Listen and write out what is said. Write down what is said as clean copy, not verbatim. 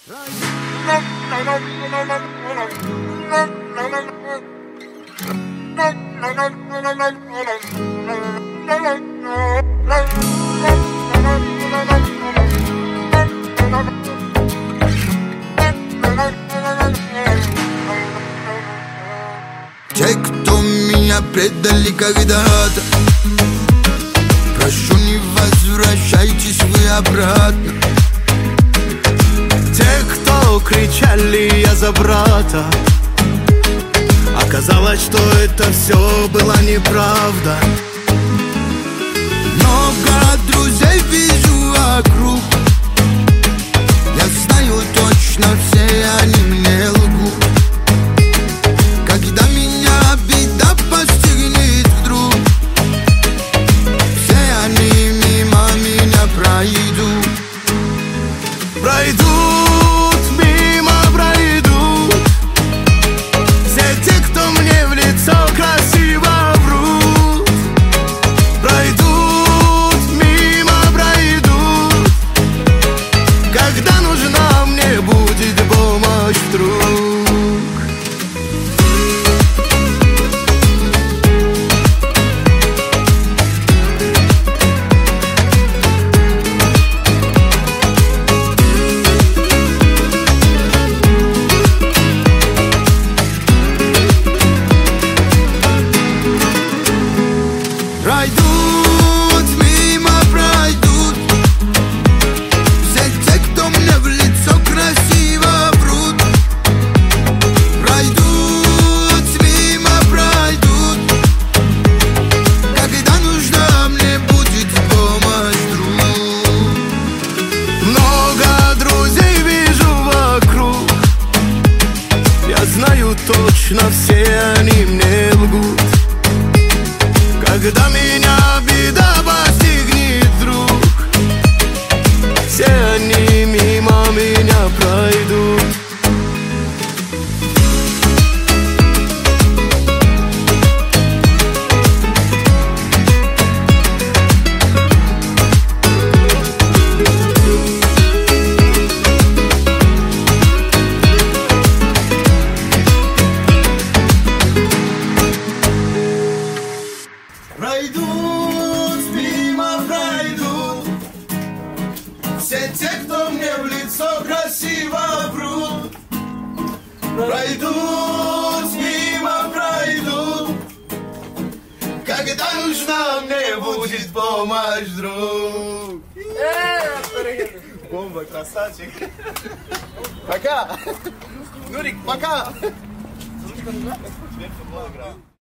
Те, кто меня предали когда-то, прошу, не возвращайтесь вы обратно. Те, кто кричали «я за брата», оказалось, что это все была неправда. Много друзей вижу вокруг, я знаю точно, все они мне лгут. Когда меня беда постигнет вдруг, все они мимо меня пройдут. Пройдут, мимо пройдут все те, кто мне в лицо красиво врут. Пройдут, мимо пройдут, когда нужна мне будет помощь вдруг. Пройдут, мимо пройдут все те, кто мне в лицо красиво врут. Пройдут, мимо пройдут, когда нужна мне будет помощь вдруг. Много друзей вижу вокруг, я знаю точно, все они мне лгут. Когда меня беда постигнет вдруг, все они мимо меня пройдут. Пройдут, мимо пройдут все те, кто мне в лицо красиво врут. Пройдут, мимо пройдут, когда нужна мне будет помощь вдруг. Бомба, красавчик. Пока. Нурик, пока. Теперь футбол играем.